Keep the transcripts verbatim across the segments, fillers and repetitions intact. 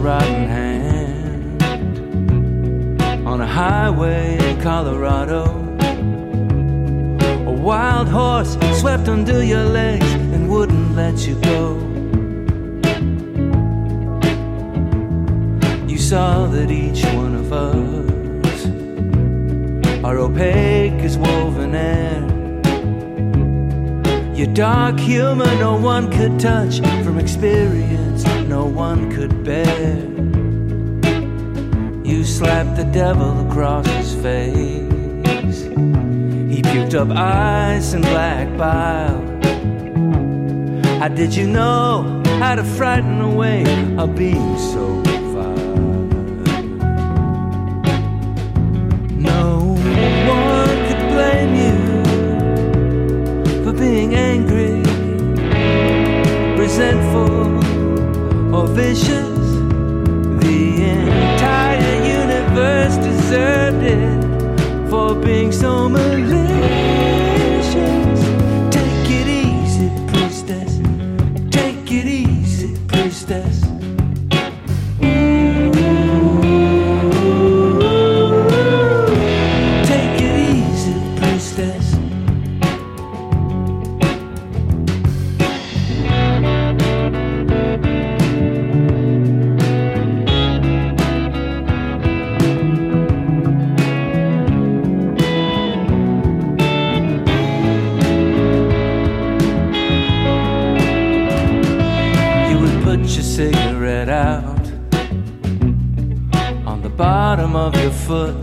rotten hand on a highway in Colorado. A wild horse swept under your legs and wouldn't let you go. You saw that each one of us are opaque as woven air. Your dark humor no one could touch, from experience no one could bear. You slapped the devil across his face. He puked up ice and black bile. How did you know how to frighten away a being so vile? No one could blame you for being angry, resentful, or vicious. The entire universe deserved it for being so malicious. Take it easy, priestess. Take it easy, priestess. Take it easy, priestess. Cigarette out on the bottom of your foot.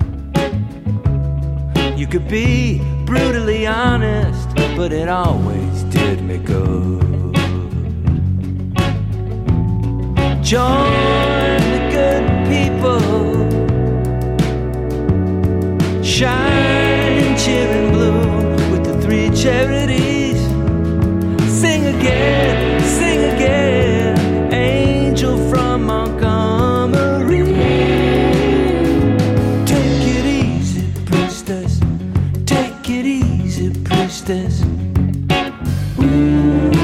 You could be brutally honest, but it always did me good. Join the good people, shine and cheer and bloom with the three charities. Sing again, sing again. Angel from Montgomery. Take it easy, priestess. Take it easy, priestess. Ooh.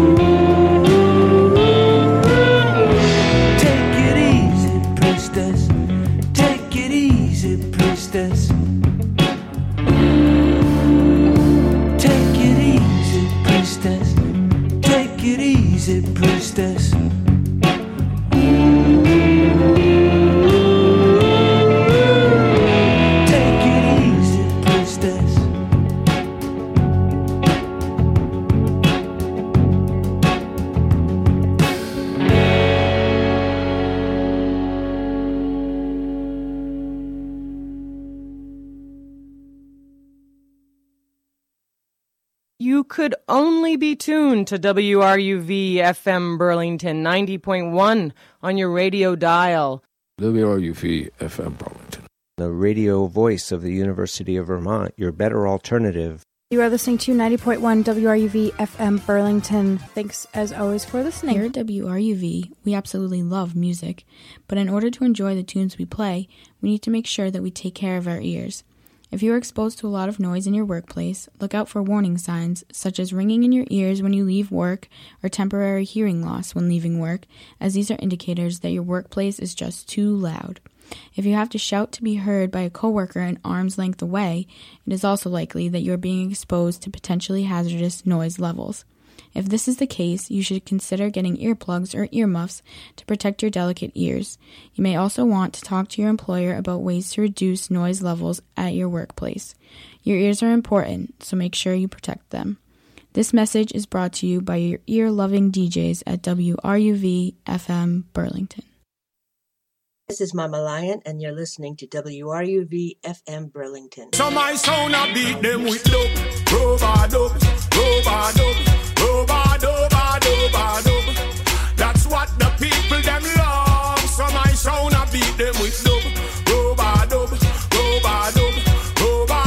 Take it easy, priestess. Take it easy, priestess. Ooh. Take it easy, priestess. Take it easy, priestess. You could only be tuned to W R U V F M Burlington ninety point one on your radio dial. W R U V F M Burlington, the radio voice of the University of Vermont, your better alternative. You are listening to ninety point one W R U V F M Burlington. Thanks, as always, for listening. Here at W R U V, we absolutely love music, but in order to enjoy the tunes we play, we need to make sure that we take care of our ears. If you are exposed to a lot of noise in your workplace, look out for warning signs, such as ringing in your ears when you leave work or temporary hearing loss when leaving work, as these are indicators that your workplace is just too loud. If you have to shout to be heard by a coworker an arm's length away, it is also likely that you are being exposed to potentially hazardous noise levels. If this is the case, you should consider getting earplugs or earmuffs to protect your delicate ears. You may also want to talk to your employer about ways to reduce noise levels at your workplace. Your ears are important, so make sure you protect them. This message is brought to you by your ear-loving D Js at W R U V F M Burlington. This is Mama Lion, and you're listening to W R U V F M Burlington. So my sound a beat them with dope, robot dope, robot